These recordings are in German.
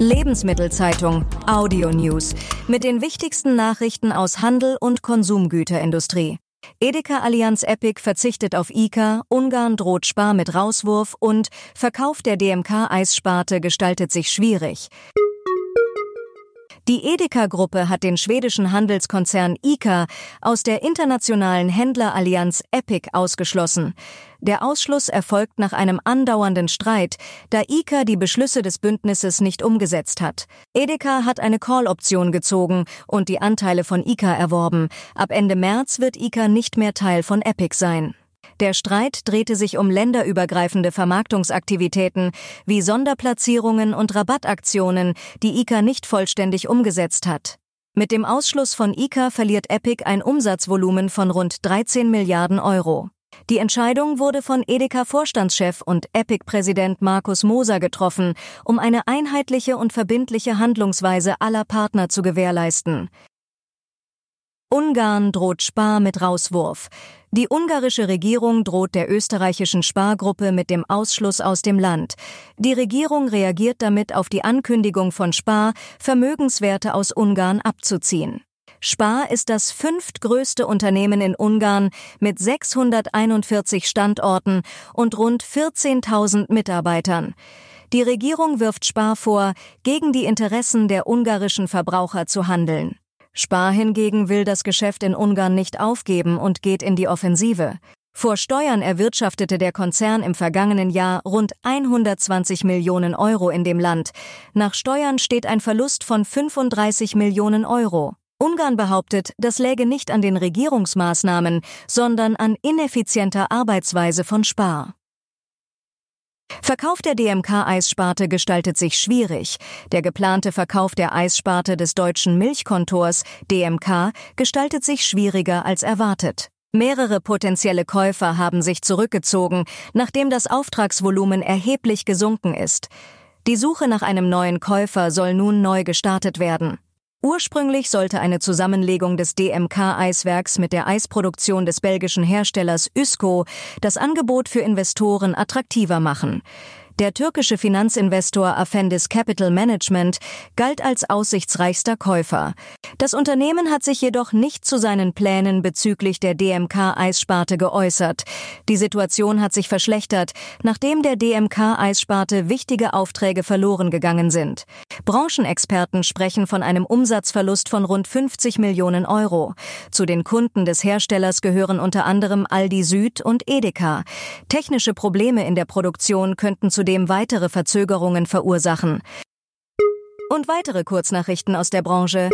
Lebensmittelzeitung Audio News mit den wichtigsten Nachrichten aus Handel und Konsumgüterindustrie. Edeka Allianz Epic verzichtet auf ICA, Ungarn droht Spar mit Rauswurf und Verkauf der DMK-Eissparte gestaltet sich schwierig. Die Edeka-Gruppe hat den schwedischen Handelskonzern ICA aus der internationalen Händlerallianz Epic ausgeschlossen. Der Ausschluss erfolgt nach einem andauernden Streit, da ICA die Beschlüsse des Bündnisses nicht umgesetzt hat. Edeka hat eine Call-Option gezogen und die Anteile von ICA erworben. Ab Ende März wird ICA nicht mehr Teil von Epic sein. Der Streit drehte sich um länderübergreifende Vermarktungsaktivitäten wie Sonderplatzierungen und Rabattaktionen, die ICA nicht vollständig umgesetzt hat. Mit dem Ausschluss von ICA verliert Epic ein Umsatzvolumen von rund 13 Milliarden Euro. Die Entscheidung wurde von Edeka-Vorstandschef und Epic-Präsident Markus Moser getroffen, um eine einheitliche und verbindliche Handlungsweise aller Partner zu gewährleisten. Ungarn droht Spar mit Rauswurf. Die ungarische Regierung droht der österreichischen Spar-Gruppe mit dem Ausschluss aus dem Land. Die Regierung reagiert damit auf die Ankündigung von Spar, Vermögenswerte aus Ungarn abzuziehen. Spar ist das fünftgrößte Unternehmen in Ungarn mit 641 Standorten und rund 14.000 Mitarbeitern. Die Regierung wirft Spar vor, gegen die Interessen der ungarischen Verbraucher zu handeln. Spar hingegen will das Geschäft in Ungarn nicht aufgeben und geht in die Offensive. Vor Steuern erwirtschaftete der Konzern im vergangenen Jahr rund 120 Millionen Euro in dem Land. Nach Steuern steht ein Verlust von 35 Millionen Euro. Ungarn behauptet, das läge nicht an den Regierungsmaßnahmen, sondern an ineffizienter Arbeitsweise von Spar. Verkauf der DMK-Eissparte gestaltet sich schwierig. Der geplante Verkauf der Eissparte des deutschen Milchkontors, DMK, gestaltet sich schwieriger als erwartet. Mehrere potenzielle Käufer haben sich zurückgezogen, nachdem das Auftragsvolumen erheblich gesunken ist. Die Suche nach einem neuen Käufer soll nun neu gestartet werden. Ursprünglich sollte eine Zusammenlegung des DMK-Eiswerks mit der Eisproduktion des belgischen Herstellers Üsko das Angebot für Investoren attraktiver machen. Der türkische Finanzinvestor Afendis Capital Management galt als aussichtsreichster Käufer. Das Unternehmen hat sich jedoch nicht zu seinen Plänen bezüglich der DMK-Eissparte geäußert. Die Situation hat sich verschlechtert, nachdem der DMK-Eissparte wichtige Aufträge verloren gegangen sind. Branchenexperten sprechen von einem Umsatzverlust von rund 50 Millionen Euro. Zu den Kunden des Herstellers gehören unter anderem Aldi Süd und Edeka. Technische Probleme in der Produktion könnten zudem weitere Verzögerungen verursachen. Und weitere Kurznachrichten aus der Branche.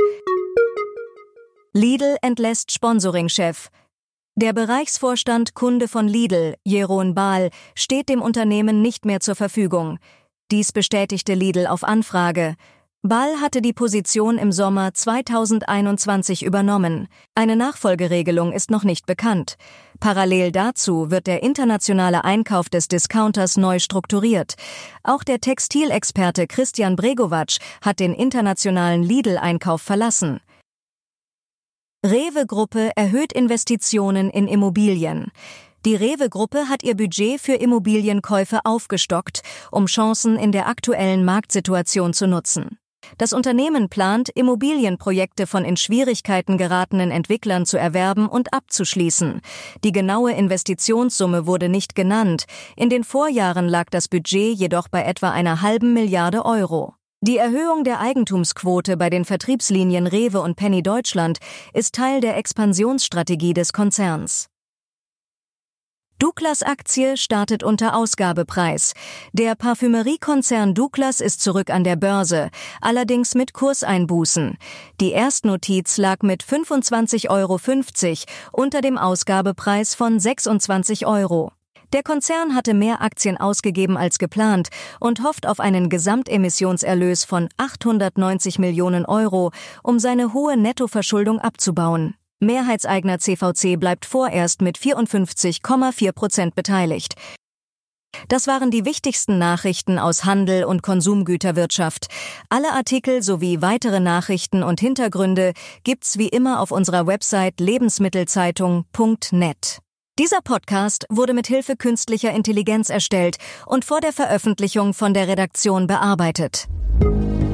Lidl entlässt Sponsoringchef. Der Bereichsvorstand Kunde von Lidl, Jeroen Baal, steht dem Unternehmen nicht mehr zur Verfügung. Dies bestätigte Lidl auf Anfrage. Baal hatte die Position im Sommer 2021 übernommen. Eine Nachfolgeregelung ist noch nicht bekannt. Parallel dazu wird der internationale Einkauf des Discounters neu strukturiert. Auch der Textilexperte Christian Bregovac hat den internationalen Lidl-Einkauf verlassen. Rewe-Gruppe erhöht Investitionen in Immobilien. Die Rewe-Gruppe hat ihr Budget für Immobilienkäufe aufgestockt, um Chancen in der aktuellen Marktsituation zu nutzen. Das Unternehmen plant, Immobilienprojekte von in Schwierigkeiten geratenen Entwicklern zu erwerben und abzuschließen. Die genaue Investitionssumme wurde nicht genannt. In den Vorjahren lag das Budget jedoch bei etwa einer halben Milliarde Euro. Die Erhöhung der Eigentumsquote bei den Vertriebslinien Rewe und Penny Deutschland ist Teil der Expansionsstrategie des Konzerns. Douglas-Aktie startet unter Ausgabepreis. Der Parfümeriekonzern Douglas ist zurück an der Börse, allerdings mit Kurseinbußen. Die Erstnotiz lag mit 25,50 € unter dem Ausgabepreis von 26 €. Der Konzern hatte mehr Aktien ausgegeben als geplant und hofft auf einen Gesamtemissionserlös von 890 Millionen €, um seine hohe Nettoverschuldung abzubauen. Mehrheitseigner CVC bleibt vorerst mit 54,4% beteiligt. Das waren die wichtigsten Nachrichten aus Handel und Konsumgüterwirtschaft. Alle Artikel sowie weitere Nachrichten und Hintergründe gibt's wie immer auf unserer Website lebensmittelzeitung.net. Dieser Podcast wurde mit Hilfe künstlicher Intelligenz erstellt und vor der Veröffentlichung von der Redaktion bearbeitet.